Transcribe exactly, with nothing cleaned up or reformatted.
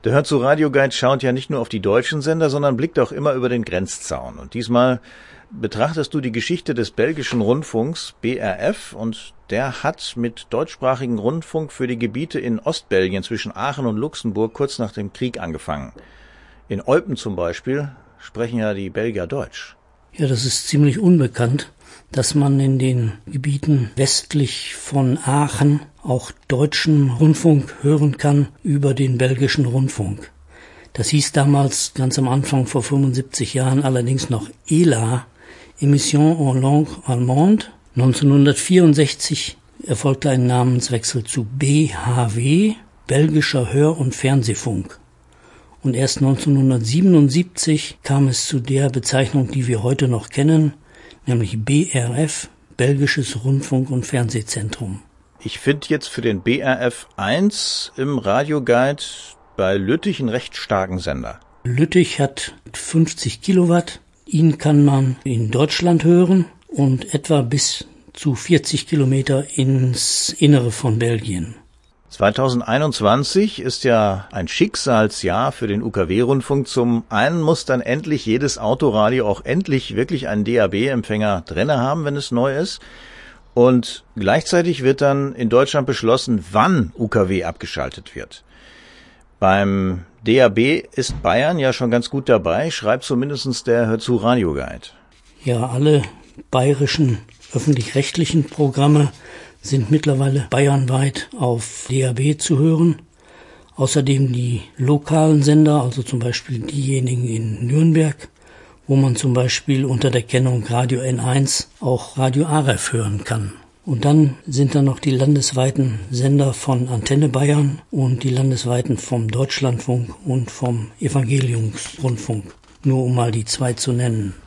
Der Hör zu Radio Guide schaut ja nicht nur auf die deutschen Sender, sondern blickt auch immer über den Grenzzaun. Und diesmal betrachtest du die Geschichte des belgischen Rundfunks B R F und der hat mit deutschsprachigem Rundfunk für die Gebiete in Ostbelgien zwischen Aachen und Luxemburg kurz nach dem Krieg angefangen. In Eupen zum Beispiel sprechen ja die Belgier Deutsch. Ja, das ist ziemlich unbekannt, dass man in den Gebieten westlich von Aachen auch deutschen Rundfunk hören kann über den belgischen Rundfunk. Das hieß damals ganz am Anfang vor fünfundsiebzig Jahren allerdings noch E L A, Émission en langue allemande. neunzehnhundertvierundsechzig erfolgte ein Namenswechsel zu B H W, Belgischer Hör- und Fernsehfunk. Und erst neunzehnhundertsiebenundsiebzig kam es zu der Bezeichnung, die wir heute noch kennen, nämlich B R F, Belgisches Rundfunk- und Fernsehzentrum. Ich finde jetzt für den B R F eins im Radioguide bei Lüttich einen recht starken Sender. Lüttich hat fünfzig Kilowatt, ihn kann man in Deutschland hören und etwa bis zu vierzig Kilometer ins Innere von Belgien. zweitausendeinundzwanzig ist ja ein Schicksalsjahr für den U K W-Rundfunk. Zum einen muss dann endlich jedes Autoradio auch endlich wirklich einen D A B-Empfänger drinne haben, wenn es neu ist. Und gleichzeitig wird dann in Deutschland beschlossen, wann U K W abgeschaltet wird. Beim D A B ist Bayern ja schon ganz gut dabei, schreibt zumindest der Hör zu Radio Guide. Ja, alle bayerischen öffentlich-rechtlichen Programme sind mittlerweile bayernweit auf D A B zu hören. Außerdem die lokalen Sender, also zum Beispiel diejenigen in Nürnberg, wo man zum Beispiel unter der Kennung Radio N eins auch Radio A R E F hören kann. Und dann sind da noch die landesweiten Sender von Antenne Bayern und die landesweiten vom Deutschlandfunk und vom Evangeliumsrundfunk, nur um mal die zwei zu nennen.